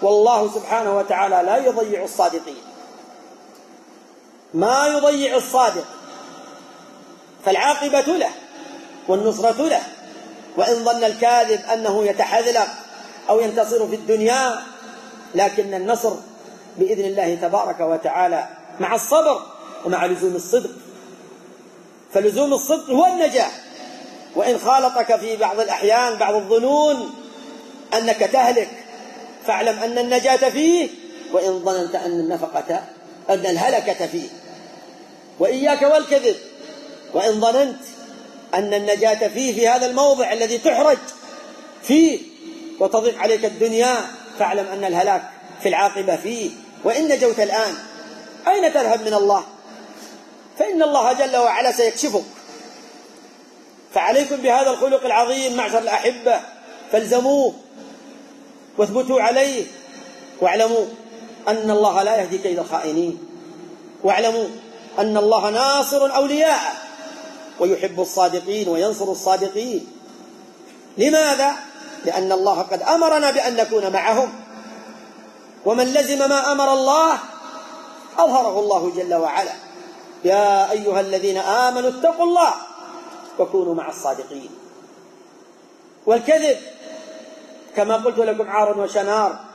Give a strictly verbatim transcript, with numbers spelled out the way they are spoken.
والله سبحانه وتعالى لا يضيع الصادقين، ما يضيع الصادق، فالعاقبة له والنصرة له. وإن ظن الكاذب أنه يتحذلق أو ينتصر في الدنيا، لكن النصر بإذن الله تبارك وتعالى مع الصبر ومع لزوم الصدق، فلزوم الصدق هو النجاة. وإن خالطك في بعض الأحيان بعض الظنون أنك تهلك، فاعلم أن النجاة فيه، وإن ظننت أن النفقة أن الهلكة فيه. وإياك والكذب، وإن ظننت أن النجاة فيه في هذا الموضع الذي تحرج فيه وتضيق عليك الدنيا، فاعلم أن الهلاك في العاقبة فيه. وإن نجوت الآن أين تذهب من الله؟ فإن الله جل وعلا سيكشفك. فعليكم بهذا الخلق العظيم معشر الأحبة، فالزموه واثبتوا عليه، واعلموا أن الله لا يهدي كيد الخائنين، واعلموا أن الله ناصر أولياءه ويحب الصادقين وينصر الصادقين. لماذا؟ لأن الله قد أمرنا بأن نكون معهم، ومن لزم ما أمر الله أظهره الله جل وعلا. يا أيها الذين آمنوا اتقوا الله وكونوا مع الصادقين. والكذب كما قلت لكم عار وشنار،